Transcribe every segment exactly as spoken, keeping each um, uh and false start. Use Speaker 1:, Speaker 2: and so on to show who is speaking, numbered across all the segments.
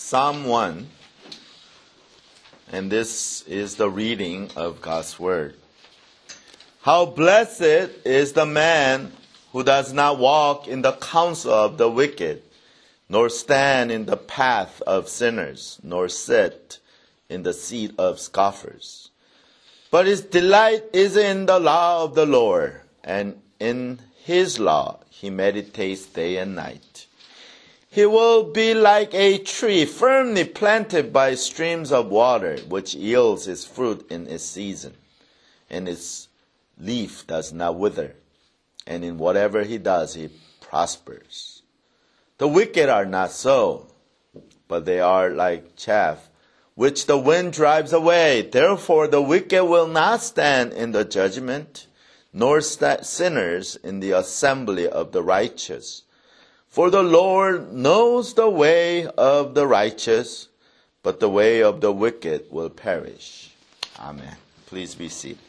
Speaker 1: Psalm one, and this is the reading of God's Word. How blessed is the man who does not walk in the counsel of the wicked, nor stand in the path of sinners, nor sit in the seat of scoffers. But his delight is in the law of the Lord, and in his law he meditates day and night. He will be like a tree firmly planted by streams of water, which yields its fruit in its season, and its leaf does not wither, and in whatever he does he prospers. The wicked are not so, but they are like chaff, which the wind drives away. Therefore the wicked will not stand in the judgment, nor st- sinners in the assembly of the righteous. For the Lord knows the way of the righteous, but the way of the wicked will perish. Amen. Please be seated.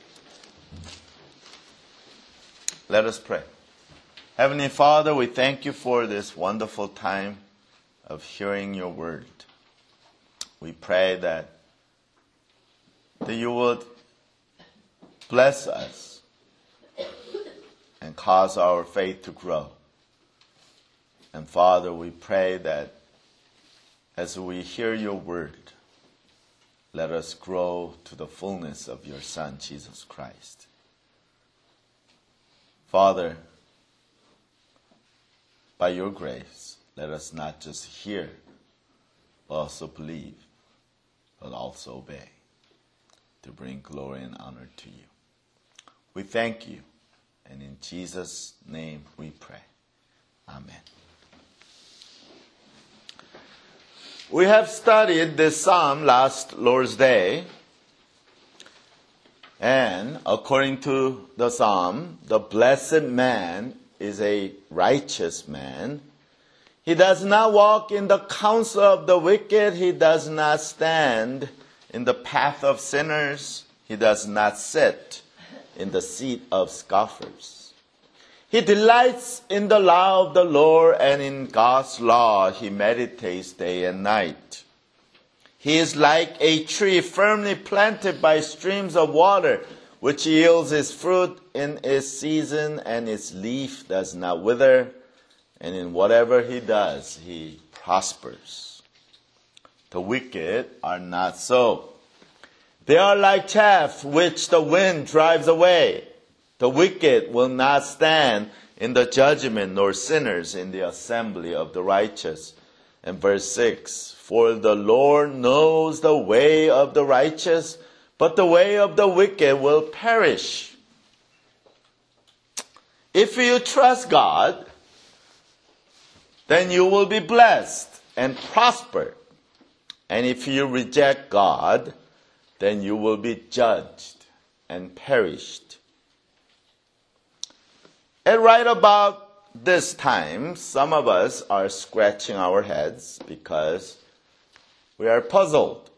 Speaker 1: Let us pray. Heavenly Father, we thank you for this wonderful time of hearing your word. We pray that, that you would bless us and cause our faith to grow. And Father, we pray that as we hear your word, let us grow to the fullness of your Son, Jesus Christ. Father, by your grace, let us not just hear, but also believe, but also obey, to bring glory and honor to you. We thank you, and in Jesus' name we pray. Amen. We have studied this psalm last Lord's Day, and according to the psalm, the blessed man is a righteous man. He does not walk in the counsel of the wicked. He does not stand in the path of sinners. He does not sit in the seat of scoffers. He delights in the law of the Lord, and in God's law he meditates day and night. He is like a tree firmly planted by streams of water, which yields its fruit in its season, and its leaf does not wither, and in whatever he does, he prospers. The wicked are not so. They are like chaff which the wind drives away. The wicked will not stand in the judgment, nor sinners in the assembly of the righteous. And verse six, for the Lord knows the way of the righteous, but the way of the wicked will perish. If you trust God, then you will be blessed and prosper. And if you reject God, then you will be judged and perished. And right about this time, some of us are scratching our heads because we are puzzled.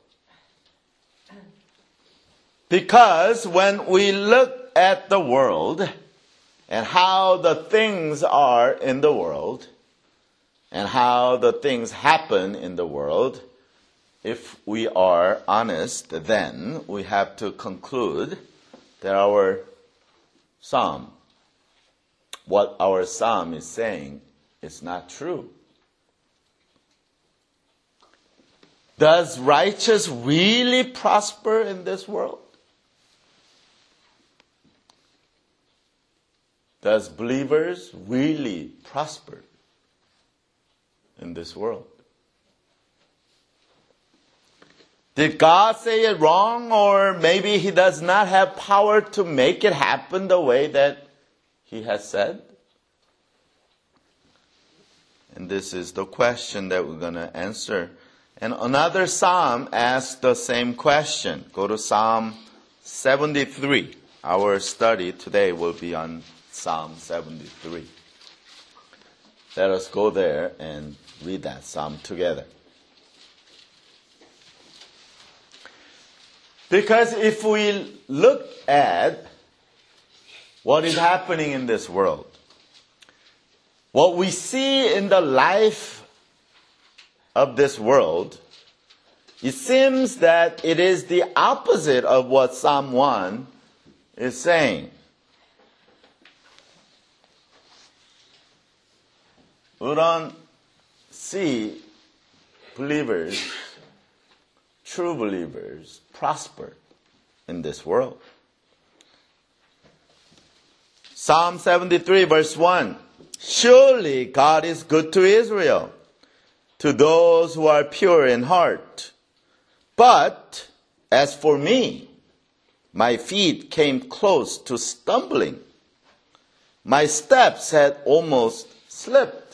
Speaker 1: Because when we look at the world and how the things are in the world and how the things happen in the world, if we are honest, then we have to conclude that our psalm, what our psalm is saying, is not true. Does righteous really prosper in this world? Does believers really prosper in this world? Did God say it wrong, or maybe he does not have power to make it happen the way that he has said? And this is the question that we're going to answer. And another psalm asks the same question. Go to Psalm seventy-three. Our study today will be on Psalm seventy-three. Let us go there and read that psalm together. Because if we look at what is happening in this world, what we see in the life of this world It seems that it is the opposite of what Psalm one is saying. We don't see believers, true believers, prosper in this world. Psalm seventy-three verse one. Surely God is good to Israel, to those who are pure in heart. But as for me, my feet came close to stumbling. My steps had almost slipped.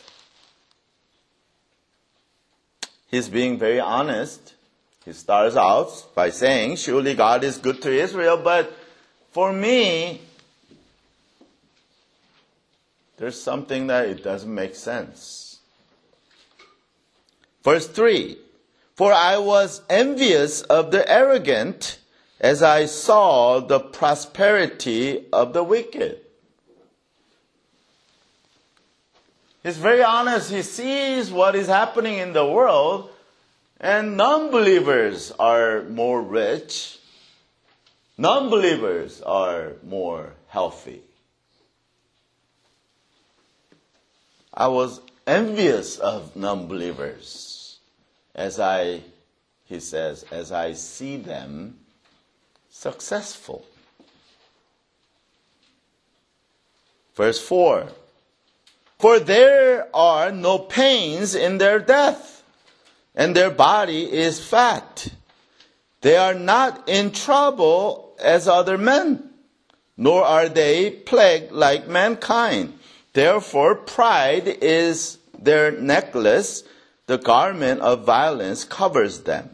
Speaker 1: He's being very honest. He starts out by saying, surely God is good to Israel, but for me, there's something that it doesn't make sense. Verse three, for I was envious of the arrogant as I saw the prosperity of the wicked. He's very honest. He sees what is happening in the world, and non-believers are more rich. Non-believers are more healthy. I was envious of non-believers as I, he says, as I see them successful. Verse four, for there are no pains in their death, and their body is fat. They are not in trouble as other men, nor are they plagued like mankind. Therefore, pride is their necklace. The garment of violence covers them.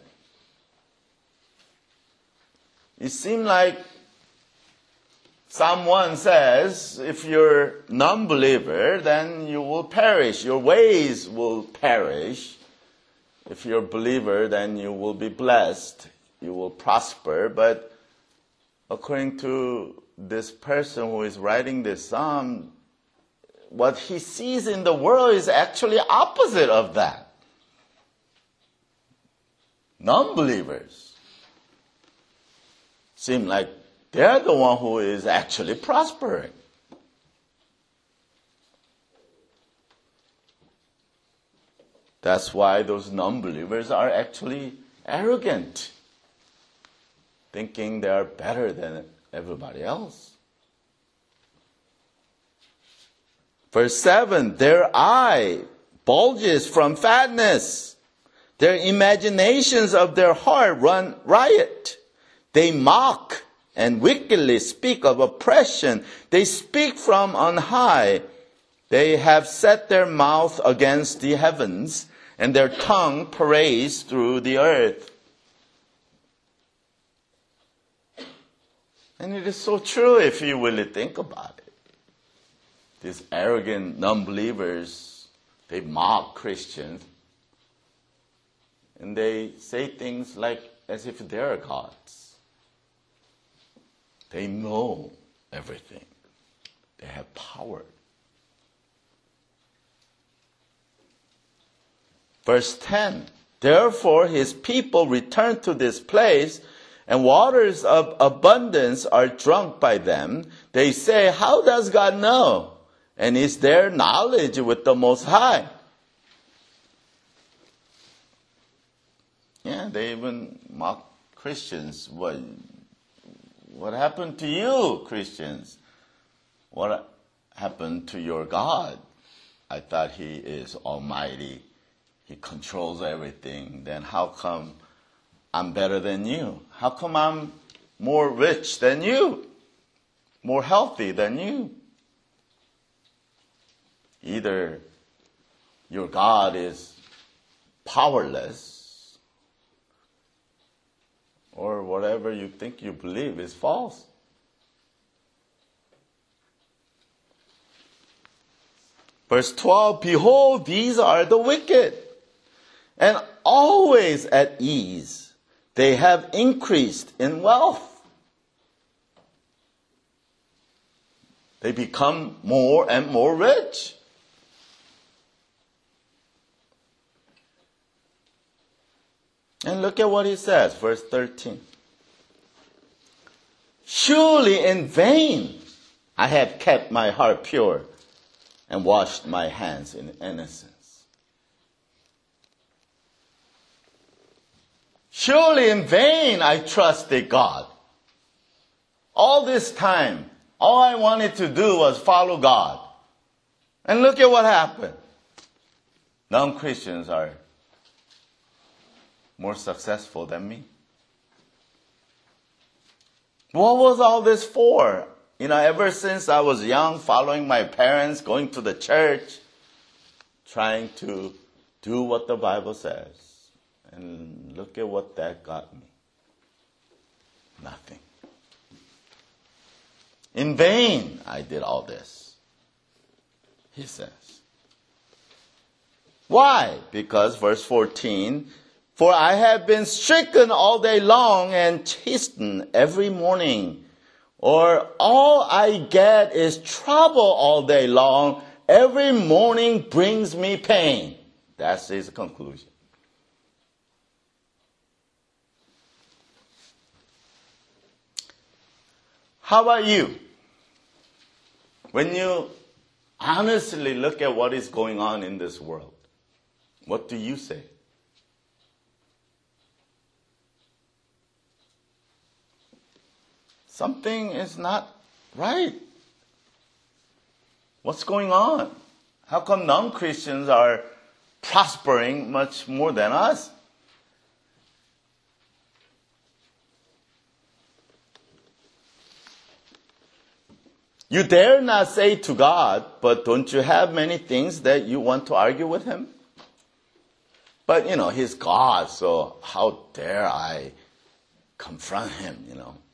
Speaker 1: It seems like Psalm one says, if you're non-believer, then you will perish. Your ways will perish. If you're a believer, then you will be blessed. You will prosper. But according to this person who is writing this psalm, what he sees in the world is actually opposite of that. Non-believers seem like they're the one who is actually prospering. That's why those non-believers are actually arrogant, thinking they are better than everybody else. Verse seven, their eye bulges from fatness. Their imaginations of their heart run riot. They mock and wickedly speak of oppression. They speak from on high. They have set their mouth against the heavens, and their tongue parades through the earth. And it is so true if you really think about it. These arrogant non-believers, they mock Christians. And they say things like as if they're gods. They know everything. They have power. Verse ten, therefore his people return to this place, and waters of abundance are drunk by them. They say, how does God know? And is there knowledge with the Most High? Yeah, they even mock Christians. What, what happened to you, Christians? What happened to your God? I thought he is almighty. He controls everything. Then how come I'm better than you? How come I'm more rich than you? More healthy than you? Either your God is powerless, or whatever you think you believe is false. Verse twelve, behold, these are the wicked, and always at ease. They have increased in wealth. They become more and more rich. And look at what he says, verse thirteen. Surely in vain I have kept my heart pure and washed my hands in innocence. Surely in vain I trusted God. All this time, all I wanted to do was follow God. And look at what happened. Non-Christians are more successful than me. What was all this for? You know, ever since I was young, following my parents, going to the church, trying to do what the Bible says. And look at what that got me. Nothing. In vain I did all this, he says. Why? Because verse fourteen, for I have been stricken all day long and chastened every morning. Or all I get is trouble all day long. Every morning brings me pain. That's his conclusion. How about you? When you honestly look at what is going on in this world, what do you say? Something is not right. What's going on? How come non-Christians are prospering much more than us? You dare not say to God, but don't you have many things that you want to argue with him? But, you know, he's God, so how dare I confront him, you know?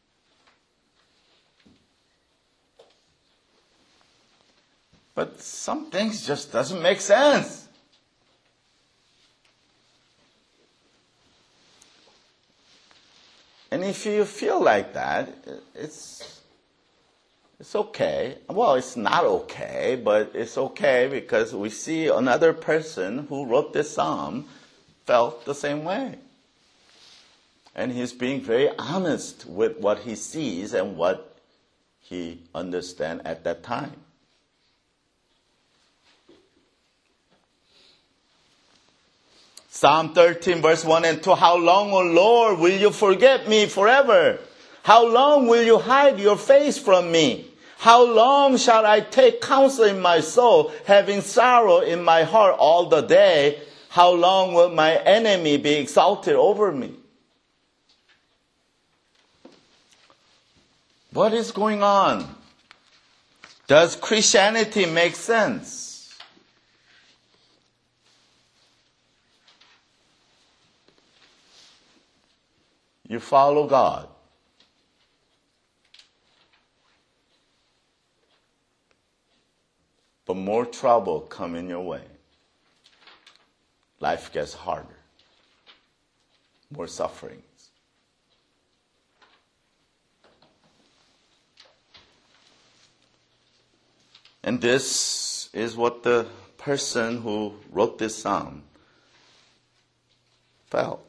Speaker 1: But some things just doesn't make sense. And if you feel like that, it's it's okay. Well, it's not okay, but it's okay because we see another person who wrote this psalm felt the same way. And he's being very honest with what he sees and what he understands at that time. Psalm thirteen, verse one and two, how long, O Lord, will you forget me forever? How long will you hide your face from me? How long shall I take counsel in my soul, having sorrow in my heart all the day? How long will my enemy be exalted over me? What is going on? Does Christianity make sense? You follow God. But more trouble come in your way. Life gets harder. More sufferings. And this is what the person who wrote this psalm felt.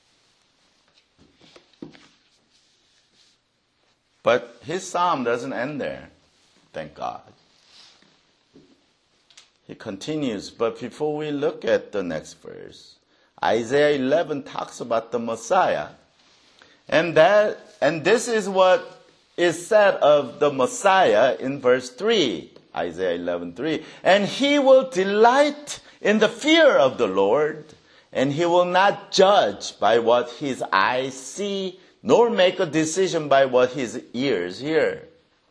Speaker 1: But his psalm doesn't end there, thank God. He continues, but before we look at the next verse, Isaiah eleven talks about the Messiah. And that and this is what is said of the Messiah in verse three, Isaiah eleven three. And he will delight in the fear of the Lord, and he will not judge by what his eyes see, nor make a decision by what his ears hear.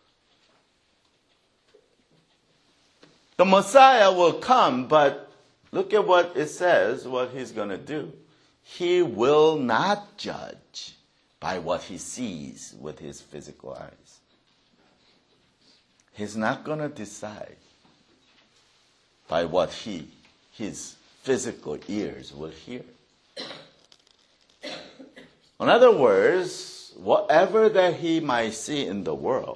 Speaker 1: The Messiah will come, but look at what it says, what he's going to do. He will not judge by what he sees with his physical eyes. He's not going to decide by what he, his physical ears will hear. In other words, whatever that he might see in the world,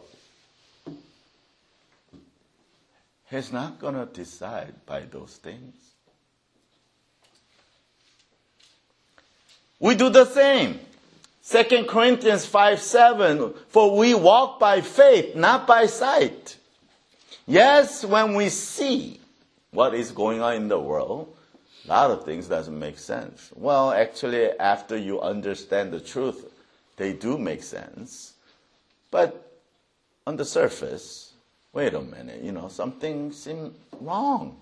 Speaker 1: he's not going to decide by those things. We do the same. Second Corinthians five seven, for we walk by faith, not by sight. Yes, when we see what is going on in the world, a lot of things doesn't make sense. Well, actually, after you understand the truth, they do make sense. But on the surface, wait a minute, you know, something seems wrong.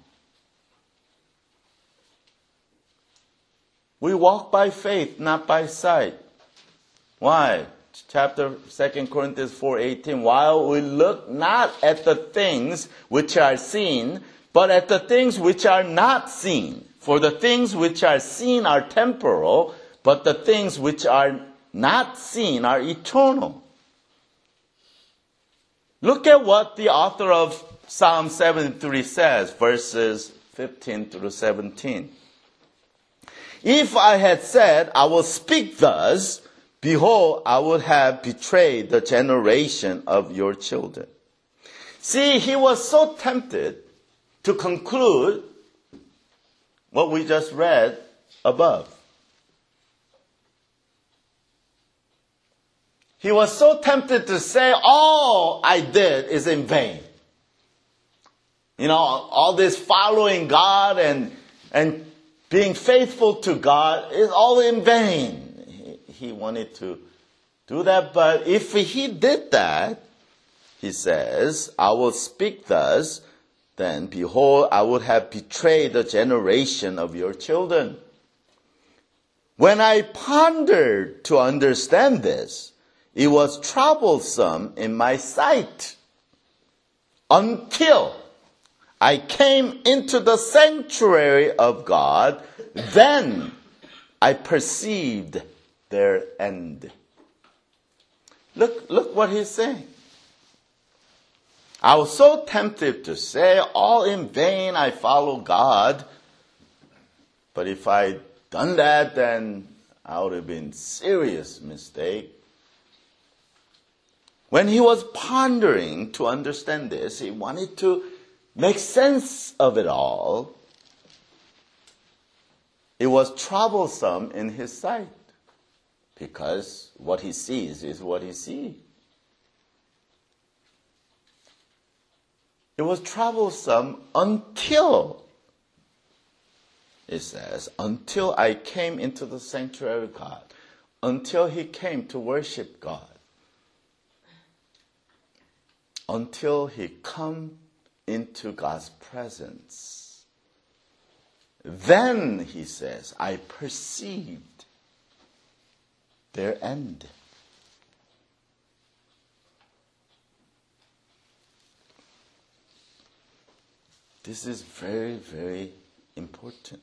Speaker 1: We walk by faith, not by sight. Why? Chapter Second Corinthians four eighteen. While we look not at the things which are seen, but at the things which are not seen. For the things which are seen are temporal, but the things which are not seen are eternal. Look at what the author of Psalm seventy-three says, verses fifteen through seventeen. If I had said, I will speak thus, behold, I would have betrayed the generation of your children. See, he was so tempted to conclude what we just read above. He was so tempted to say, all I did is in vain. You know, all this following God and, and being faithful to God is all in vain. He wanted to do that, but if he did that, he says, I will speak thus, then behold, I would have betrayed the generation of your children. When I pondered to understand this, it was troublesome in my sight until I came into the sanctuary of God. Then I perceived their end. Look, look what he's saying. I was so tempted to say, all in vain I follow God. But if I'd done that, then I would have been serious mistake. When he was pondering to understand this, he wanted to make sense of it all. It was troublesome in his sight. Because what he sees is what he sees. It was troublesome until, it says, until I came into the sanctuary of God. Until he came to worship God. Until he come into God's presence. Then, he says, I perceived their end. This is very, very important.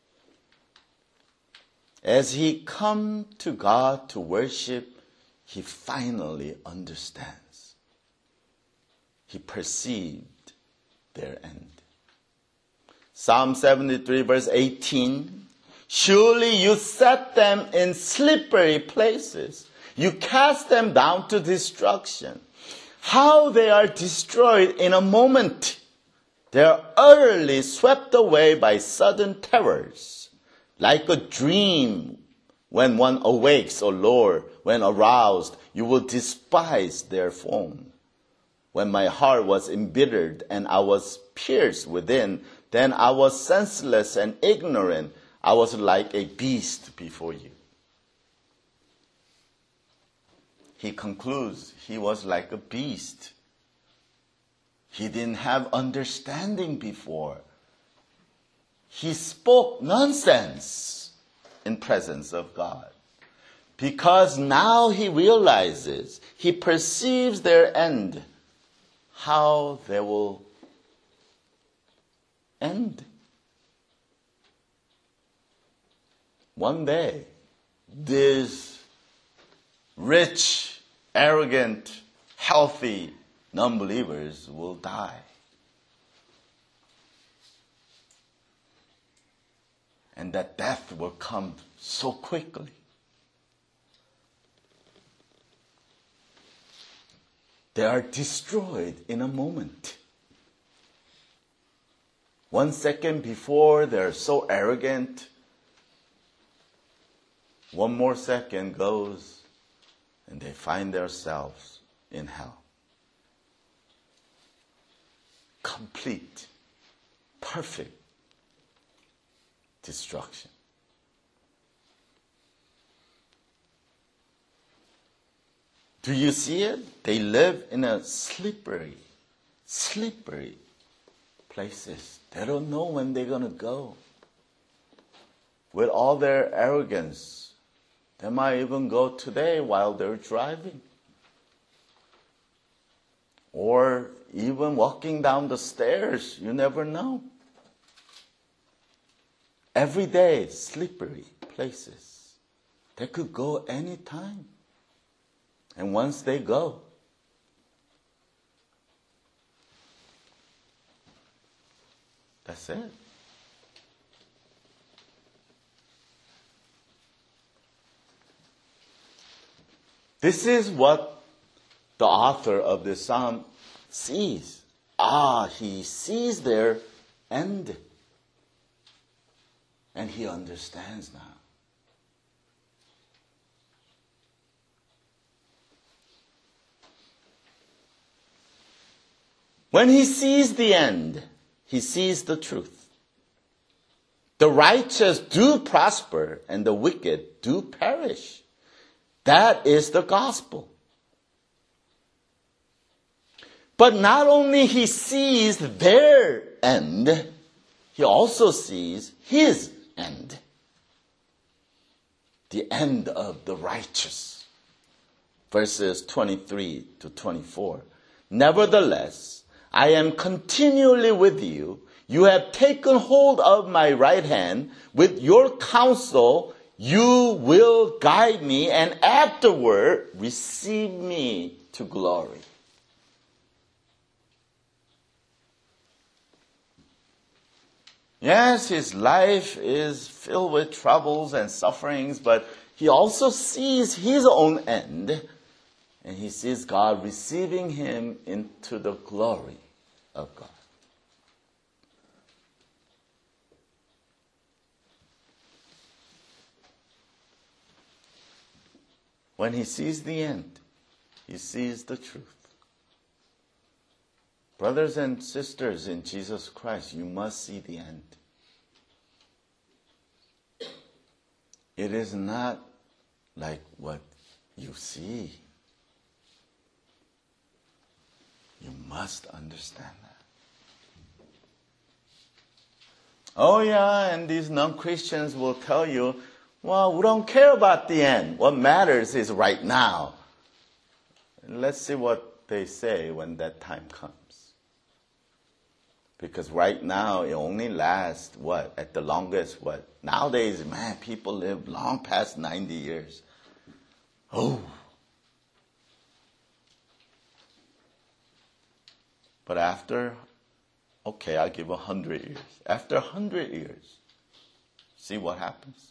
Speaker 1: As he come to God to worship, he finally understands. He perceived their end. Psalm seventy-three verse eighteen. Surely you set them in slippery places. You cast them down to destruction. How they are destroyed in a moment. They are utterly swept away by sudden terrors. Like a dream when one awakes, O Lord, when aroused, you will despise their form. When my heart was embittered and I was pierced within, then I was senseless and ignorant. I was like a beast before you. He concludes, he was like a beast. He didn't have understanding before. He spoke nonsense in presence of God. Because now he realizes, he perceives their end, how they will end. One day, these rich, arrogant, healthy non-believers will die. And that death will come so quickly. They are destroyed in a moment. One second before, they're so arrogant. One more second goes and they find themselves in hell. Complete, perfect destruction. Do you see it? They live in a slippery, slippery places. They don't know when they're going to go. With all their arrogance, they might even go today while they're driving. Or even walking down the stairs, you never know. Every day, slippery places. They could go anytime. And once they go, that's it. This is what the author of this psalm sees. Ah, he sees their end. And he understands now. When he sees the end, he sees the truth. The righteous do prosper and the wicked do perish. That is the gospel. But not only he sees their end, he also sees his end. The end of the righteous. Verses twenty-three to twenty-four. Nevertheless, I am continually with you. You have taken hold of my right hand. With your counsel, you will guide me and afterward receive me to glory. Yes, his life is filled with troubles and sufferings, but he also sees his own end, and he sees God receiving him into the glory of God. When he sees the end, he sees the truth. Brothers and sisters in Jesus Christ, you must see the end. It is not like what you see. You must understand that. Oh yeah, and these non-Christians will tell you, well, we don't care about the end. What matters is right now. And let's see what they say when that time comes. Because right now, it only lasts, what, at the longest, what? Nowadays, man, people live long past ninety years. Oh. But after, okay, I'll give a hundred years. After a hundred years, see what happens.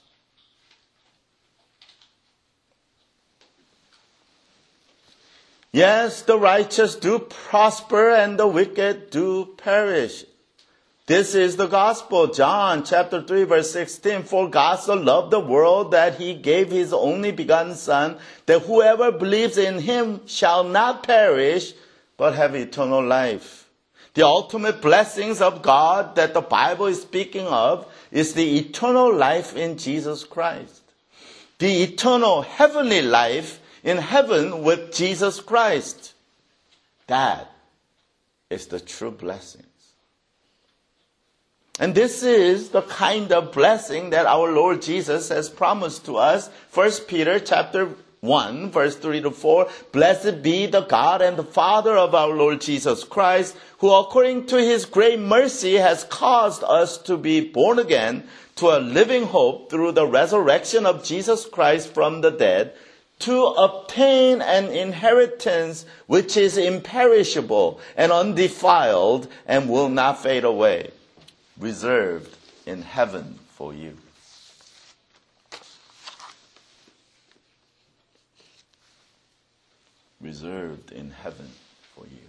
Speaker 1: Yes, the righteous do prosper and the wicked do perish. This is the gospel. John chapter three verse sixteen. For God so loved the world that he gave his only begotten Son, that whoever believes in him shall not perish, but have eternal life. The ultimate blessings of God that the Bible is speaking of is the eternal life in Jesus Christ. The eternal heavenly life in heaven with Jesus Christ. That is the true blessings. And this is the kind of blessing that our Lord Jesus has promised to us. First Peter chapter one, verse three to four. Blessed be the God and the Father of our Lord Jesus Christ, who according to his great mercy has caused us to be born again to a living hope through the resurrection of Jesus Christ from the dead, to obtain an inheritance which is imperishable and undefiled and will not fade away, reserved in heaven for you. Reserved in heaven for you.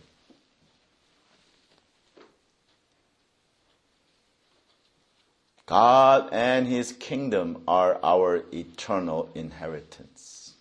Speaker 1: God and his kingdom are our eternal inheritance.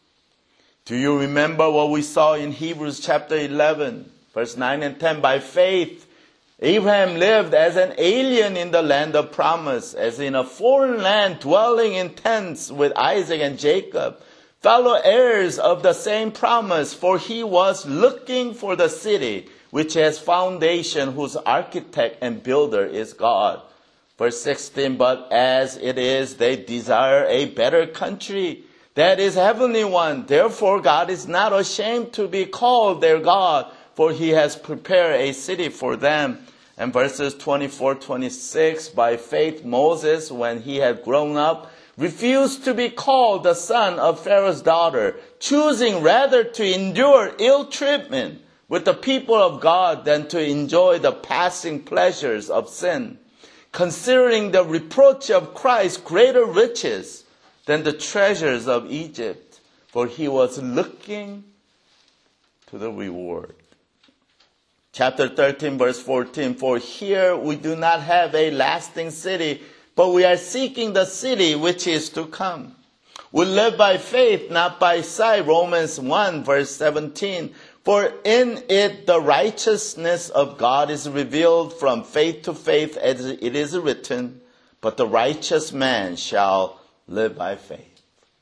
Speaker 1: Do you remember what we saw in Hebrews chapter eleven, verse nine and ten? By faith, Abraham lived as an alien in the land of promise, as in a foreign land, dwelling in tents with Isaac and Jacob, fellow heirs of the same promise, for he was looking for the city which has foundation, whose architect and builder is God. Verse sixteen, but as it is, they desire a better country, that is heavenly one. Therefore God is not ashamed to be called their God, for he has prepared a city for them. And verses twenty-four, twenty-six, by faith Moses, when he had grown up, refused to be called the son of Pharaoh's daughter, choosing rather to endure ill treatment with the people of God than to enjoy the passing pleasures of sin, considering the reproach of Christ greater riches than the treasures of Egypt, for he was looking to the reward. Chapter thirteen, verse fourteen, for here we do not have a lasting city, but we are seeking the city which is to come. We live by faith, not by sight. Romans one, verse seventeen, for in it the righteousness of God is revealed from faith to faith, as it is written, but the righteous man shall live by faith.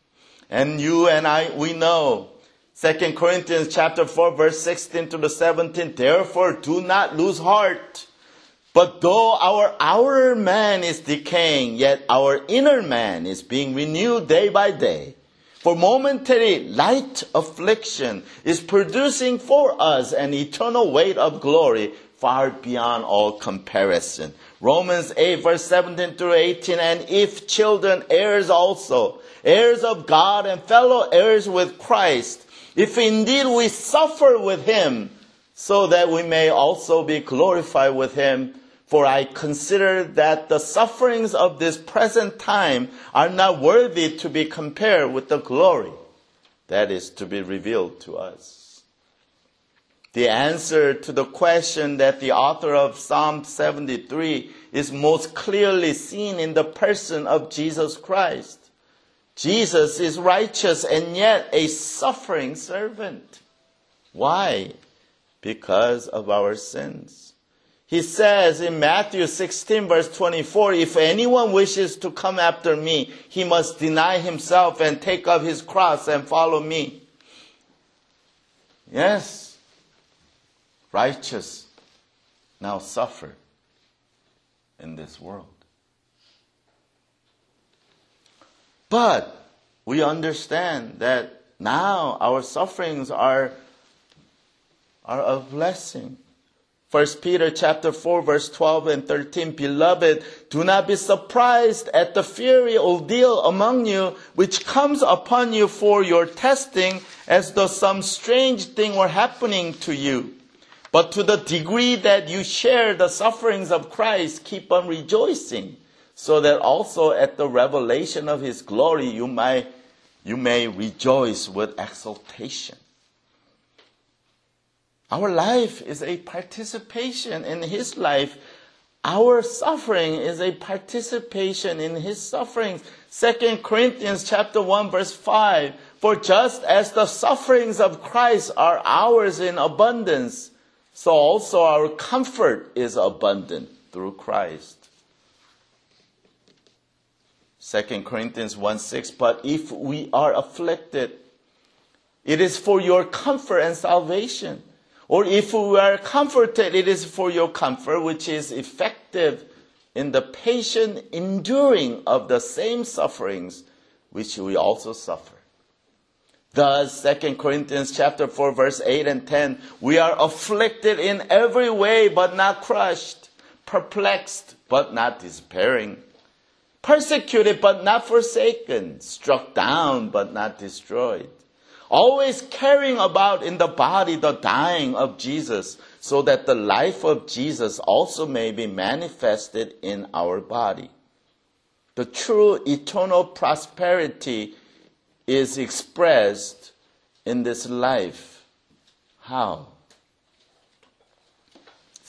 Speaker 1: And you and I, we know, Second Corinthians chapter four, verse sixteen to the seventeen, therefore do not lose heart. But though our outer man is decaying, yet our inner man is being renewed day by day. For momentary light affliction is producing for us an eternal weight of glory far beyond all comparison. Romans eight, verse seventeen through eighteen, and if children, heirs also, heirs of God and fellow heirs with Christ, if indeed we suffer with him, so that we may also be glorified with him. For I consider that the sufferings of this present time are not worthy to be compared with the glory that is to be revealed to us. The answer to the question that the author of Psalm seventy-three is most clearly seen in the person of Jesus Christ. Jesus is righteous and yet a suffering servant. Why? Because of our sins. He says in Matthew sixteen, verse twenty-four, if anyone wishes to come after me, he must deny himself and take up his cross and follow me. Yes, righteous now suffer in this world. But we understand that now our sufferings are, are a blessing. First Peter chapter four, verse twelve and thirteen, beloved, do not be surprised at the fiery ordeal among you, which comes upon you for your testing, as though some strange thing were happening to you. But to the degree that you share the sufferings of Christ, keep on rejoicing, so that also at the revelation of his glory you may, you may rejoice with exultation. Our life is a participation in his life. Our suffering is a participation in his sufferings. Second Corinthians chapter one, verse five, for just as the sufferings of Christ are ours in abundance, so also our comfort is abundant through Christ. Second Corinthians one, six, but if we are afflicted, it is for your comfort and salvation. Or if we are comforted, it is for your comfort, which is effective in the patient enduring of the same sufferings which we also suffer. Thus, Second Corinthians chapter four, verse eight and ten, we are afflicted in every way, but not crushed, perplexed, but not despairing, persecuted, but not forsaken, struck down, but not destroyed. Always carrying about in the body the dying of Jesus, so that the life of Jesus also may be manifested in our body. The true eternal prosperity is expressed in this life. How?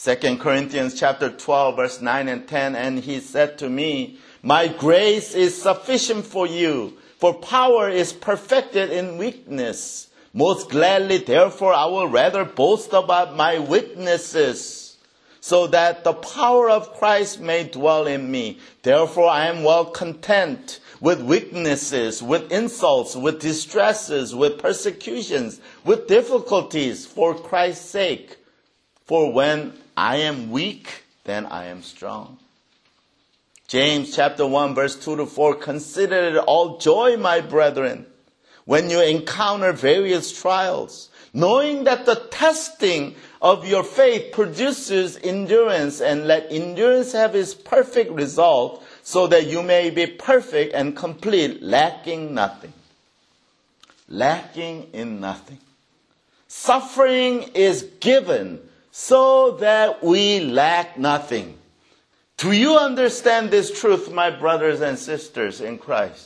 Speaker 1: Second Corinthians chapter twelve, verse nine and ten, and he said to me, my grace is sufficient for you, for power is perfected in weakness. Most gladly, therefore, I will rather boast about my weaknesses, so that the power of Christ may dwell in me. Therefore, I am well content with weaknesses, with insults, with distresses, with persecutions, with difficulties, for Christ's sake. For when I am weak, then I am strong. James chapter one, verse two to four, consider it all joy, my brethren, when you encounter various trials, knowing that the testing of your faith produces endurance, and let endurance have its perfect result, so that you may be perfect and complete, lacking nothing. Lacking in nothing. Suffering is given so that we lack nothing. Do you understand this truth, my brothers and sisters in Christ?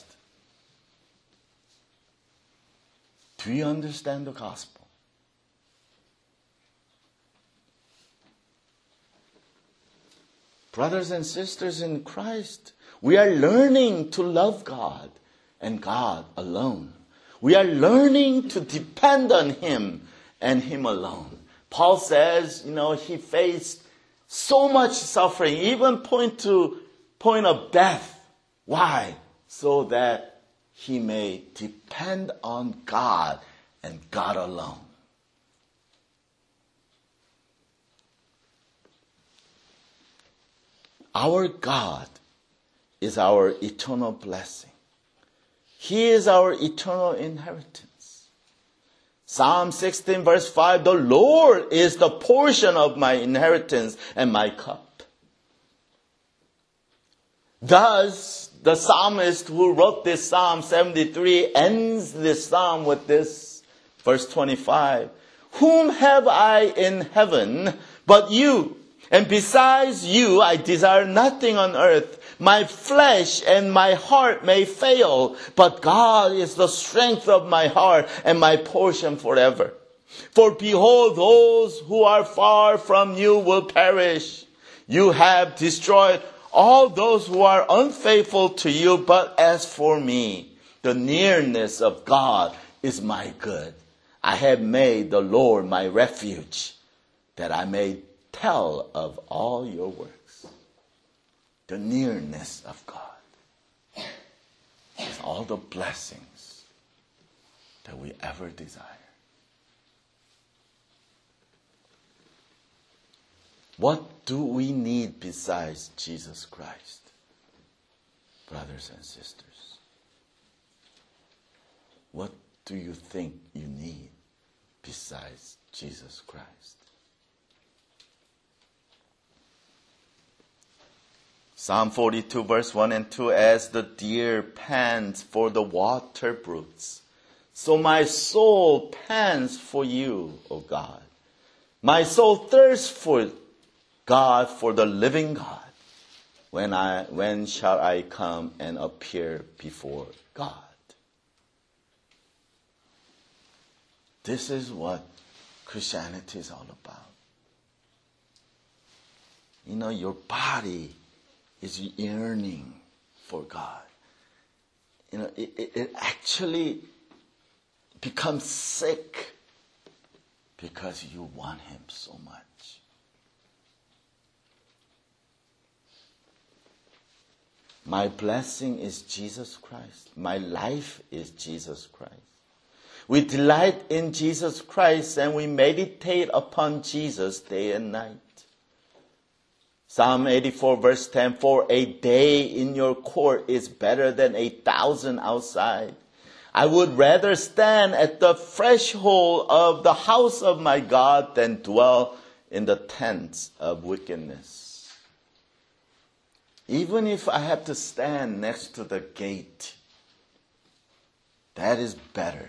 Speaker 1: Do you understand the gospel? Brothers and sisters in Christ, we are learning to love God and God alone. We are learning to depend on Him and Him alone. Paul says, you know, he faced so much suffering, even point to point of death. Why? So that he may depend on God and God alone. Our God is our eternal blessing. He is our eternal inheritance. Psalm sixteen verse five, the Lord is the portion of my inheritance and my cup. Thus, the psalmist who wrote this Psalm seventy-three ends this psalm with this, verse twenty-five. Whom have I in heaven but you? And besides you, I desire nothing on earth. My flesh and my heart may fail, but God is the strength of my heart and my portion forever. For behold, those who are far from you will perish. You have destroyed all those who are unfaithful to you, but as for me, the nearness of God is my good. I have made the Lord my refuge, that I may tell of all your works. The nearness of God is all the blessings that we ever desire. What do we need besides Jesus Christ, brothers and sisters? What do you think you need besides Jesus Christ? Psalm forty-two verse one and two, as the deer pants for the water brooks, so my soul pants for you, O God. My soul thirsts for God, for the living God. When I, when shall I come and appear before God? This is what Christianity is all about. You know, your body is yearning for God. You know, it, it, it actually becomes sick because you want Him so much. My blessing is Jesus Christ. My life is Jesus Christ. We delight in Jesus Christ and we meditate upon Jesus day and night. Psalm eighty-four verse ten, for a day in your court is better than a thousand outside. I would rather stand at the threshold of the house of my God than dwell in the tents of wickedness. Even if I have to stand next to the gate, that is better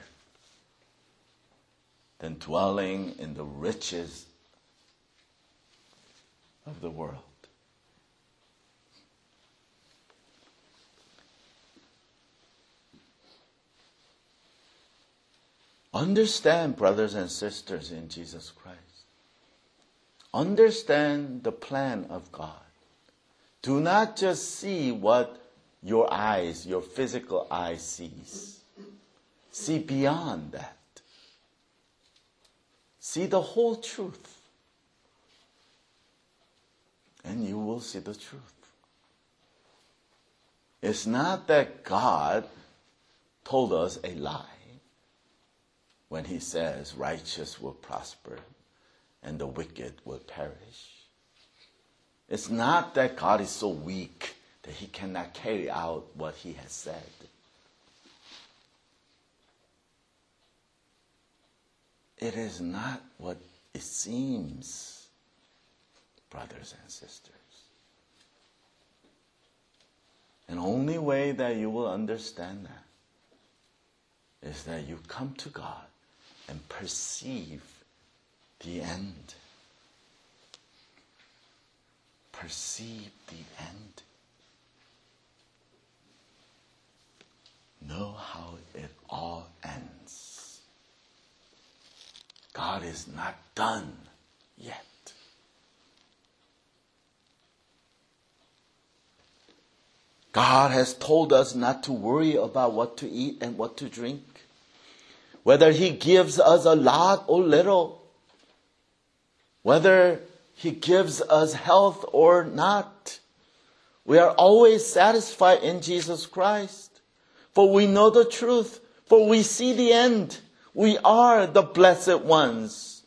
Speaker 1: than dwelling in the riches of the world. Understand, brothers and sisters in Jesus Christ. Understand the plan of God. Do not just see what your eyes, your physical eye sees. See beyond that. See the whole truth. And you will see the truth. It's not that God told us a lie when he says righteous will prosper and the wicked will perish. It's not that God is so weak that he cannot carry out what he has said. It is not what it seems, brothers and sisters. And the only way that you will understand that is that you come to God and perceive the end. Perceive the end. Know how it all ends. God is not done yet. God has told us not to worry about what to eat and what to drink. Whether he gives us a lot or little. Whether he gives us health or not. We are always satisfied in Jesus Christ. For we know the truth. For we see the end. We are the blessed ones.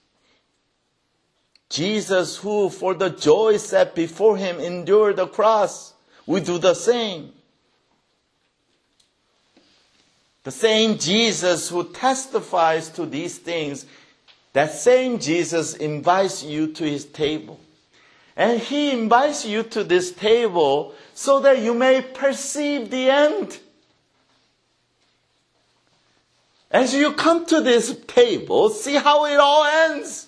Speaker 1: Jesus, who for the joy set before him endured the cross, we do the same. The same Jesus who testifies to these things, that same Jesus invites you to his table. And he invites you to this table so that you may perceive the end. As you come to this table, see how it all ends.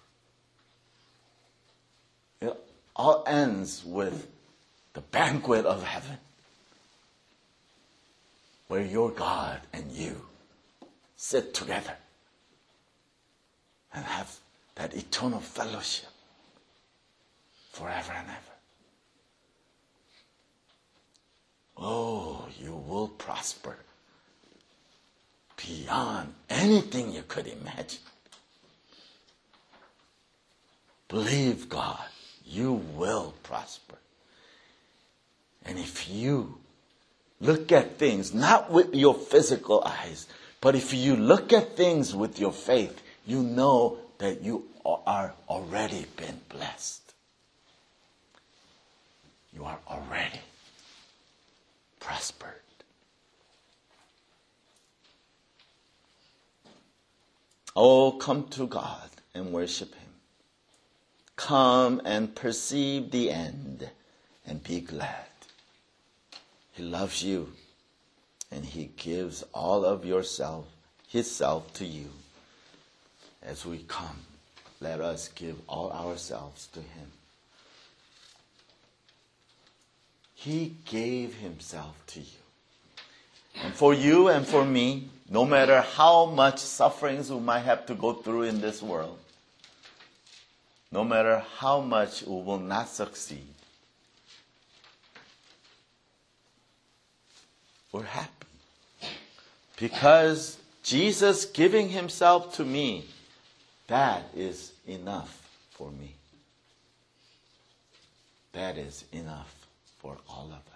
Speaker 1: It all ends with the banquet of heaven, where your God and you sit together and have that eternal fellowship forever and ever. Oh, you will prosper beyond anything you could imagine. Believe God, you will prosper. And if you look at things, not with your physical eyes, but if you look at things with your faith, you know that you are already been blessed. You are already prospered. Oh, come to God and worship him. Come and perceive the end and be glad. He loves you and he gives all of yourself, his self to you. As we come, let us give all ourselves to him. He gave himself to you. And for you and for me, no matter how much sufferings we might have to go through in this world, no matter how much we will not succeed, we're happy. Because Jesus giving himself to me, that is enough for me. That is enough for all of us.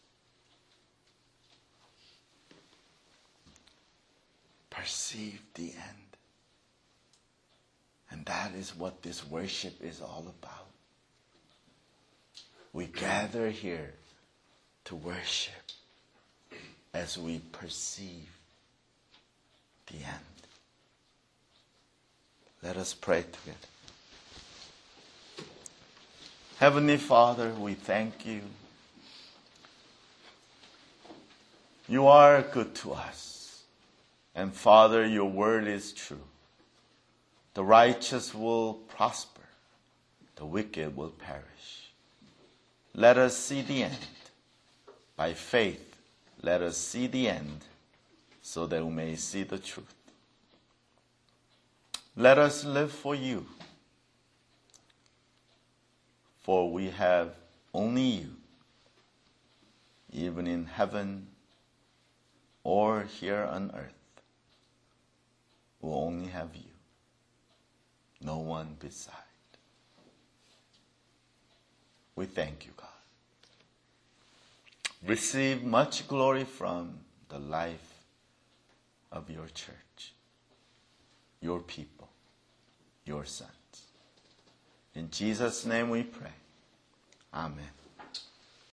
Speaker 1: Perceive the end. And that is what this worship is all about. We gather here to worship as we perceive the end. Let us pray together. Heavenly Father, we thank you. You are good to us. And Father, your word is true. The righteous will prosper. The wicked will perish. Let us see the end. By faith, let us see the end so that we may see the truth. Let us live for you. for we have only you, even in heaven or here on earth. We only have you, no one beside. We thank you, God. Receive much glory from the life of your church, your people, your sons. In Jesus' name we pray. Amen.